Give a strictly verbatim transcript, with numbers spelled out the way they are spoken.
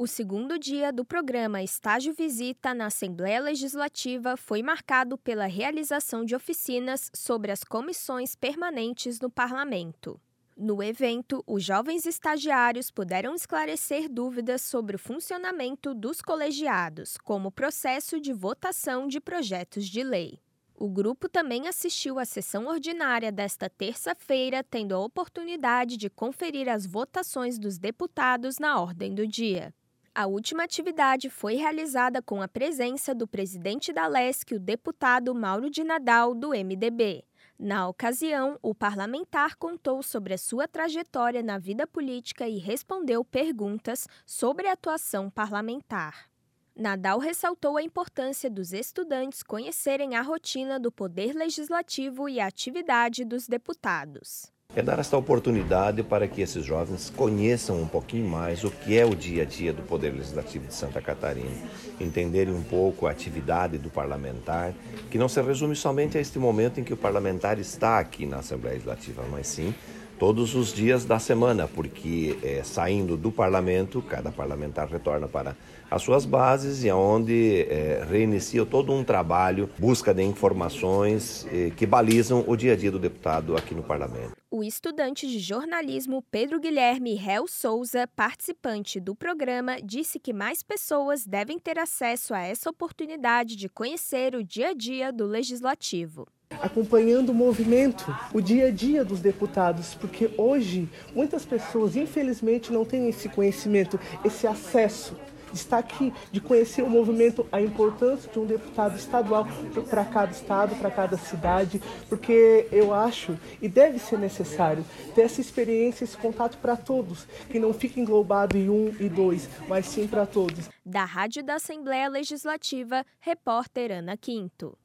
O segundo dia do programa Estágio Visita na Assembleia Legislativa foi marcado pela realização de oficinas sobre as comissões permanentes no Parlamento. No evento, os jovens estagiários puderam esclarecer dúvidas sobre o funcionamento dos colegiados, como o processo de votação de projetos de lei. O grupo também assistiu à sessão ordinária desta terça-feira, tendo a oportunidade de conferir as votações dos deputados na ordem do dia. A última atividade foi realizada com a presença do presidente da Lesc, o deputado Mauro de Nadal, do M D B. Na ocasião, o parlamentar contou sobre a sua trajetória na vida política e respondeu perguntas sobre a atuação parlamentar. Nadal ressaltou a importância dos estudantes conhecerem a rotina do Poder Legislativo e a atividade dos deputados. É dar esta oportunidade para que esses jovens conheçam um pouquinho mais o que é o dia a dia do Poder Legislativo de Santa Catarina, entenderem um pouco a atividade do parlamentar, que não se resume somente a este momento em que o parlamentar está aqui na Assembleia Legislativa, mas sim todos os dias da semana, porque é, saindo do parlamento, cada parlamentar retorna para as suas bases e é onde é, reinicia todo um trabalho, busca de informações é, que balizam o dia a dia do deputado aqui no parlamento. O estudante de jornalismo Pedro Guilherme Réu Souza, participante do programa, disse que mais pessoas devem ter acesso a essa oportunidade de conhecer o dia a dia do Legislativo. Acompanhando o movimento, o dia a dia dos deputados, porque hoje muitas pessoas, infelizmente, não têm esse conhecimento, esse acesso. Está aqui de conhecer o movimento, a importância de um deputado estadual para cada estado, para cada cidade, porque eu acho e deve ser necessário ter essa experiência, esse contato para todos, que não fique englobado em um e dois, mas sim para todos. Da Rádio da Assembleia Legislativa, repórter Ana Quinto.